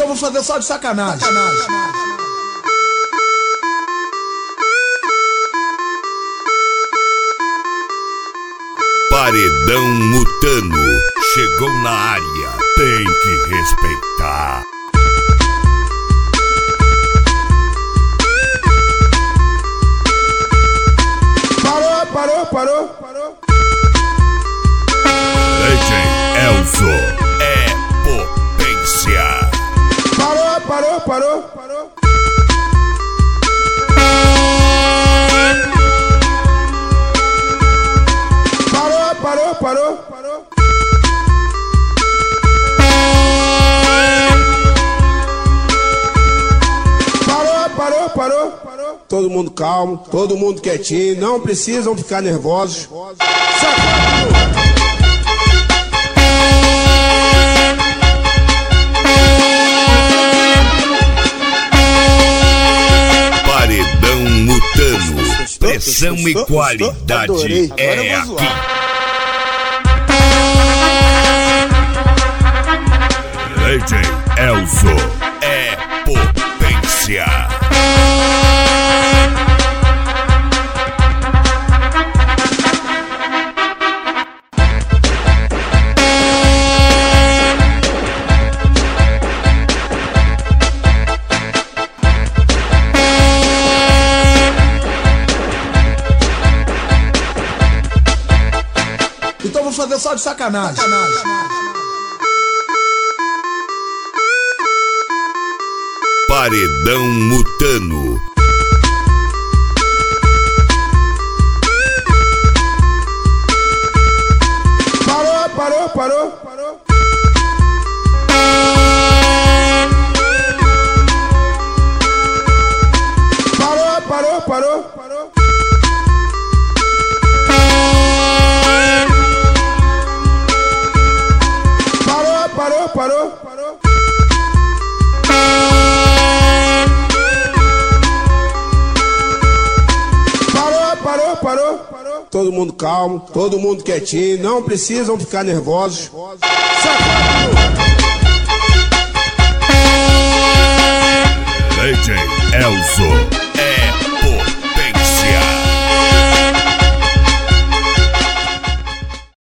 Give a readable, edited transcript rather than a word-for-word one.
Então vou fazer só de sacanagem. Paredão Mutano chegou na área, tem que respeitar. Parou. DJ Elzo é potência. Parou. Todo mundo calmo, todo mundo quietinho, não precisam ficar nervosos. Paredão Mutano, pressão e qualidade é aqui. DJ Elzo é potência. Então vou fazer só de sacanagem. Paredão Mutano. Parou. Todo mundo calmo, todo mundo quietinho, não precisam ficar nervosos. Sacado!